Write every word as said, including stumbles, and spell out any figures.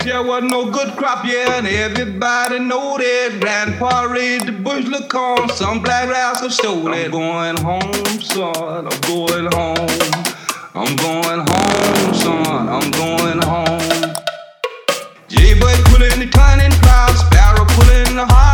Last year was no good crop year, and everybody know that. Grandpa raised the bushel of corn, some black rascal stole it. I'm going home, son, I'm going home. I'm going home, son, I'm going home. Jaybird pulling the turning cloud, sparrow pulling the heart.